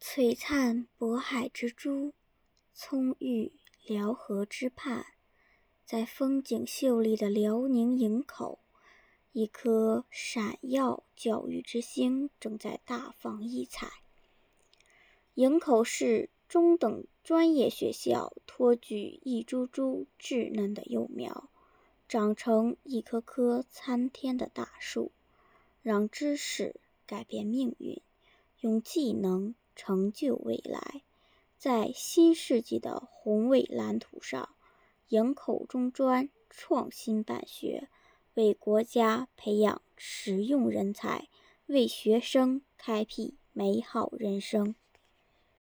璀璨渤海之珠，葱郁辽河之畔，在风景秀丽的辽宁营口，一颗闪耀教育之星正在大放异彩。营口市中等专业学校托举一株株稚嫩的幼苗，长成一棵棵参天的大树，让知识改变命运，用技能成就未来。在新世纪的宏伟蓝图上，营口中专创新办学，为国家培养实用人才，为学生开辟美好人生。